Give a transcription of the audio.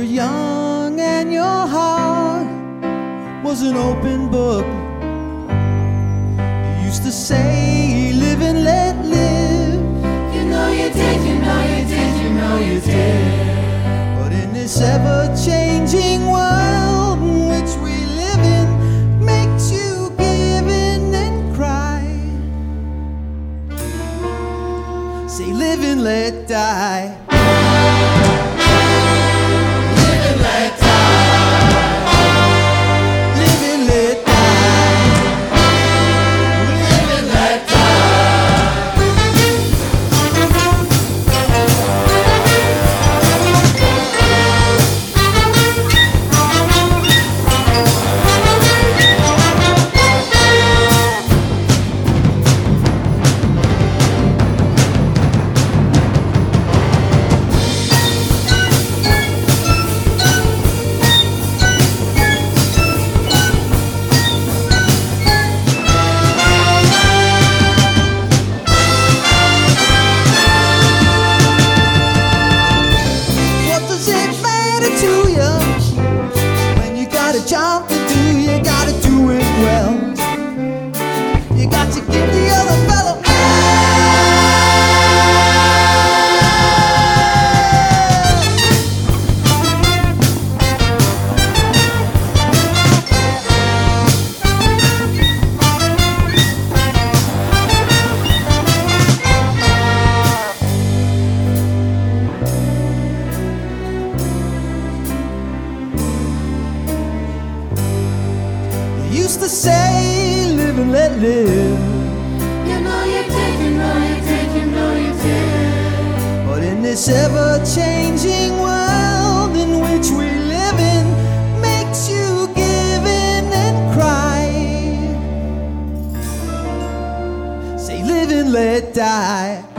were young and your heart was an open book. You used to say, live and let live. You know you did, you know you did, you know you did. But in this ever-changing world in which we live in, makes you give in and cry. Say, live and let die. Job to do, you gotta do it well. You got to give the other fellow used to say, live and let live. You know you did, you know you did, you know you did. But in this ever-changing world in which we live in, makes you give in and cry. Say, live and let die.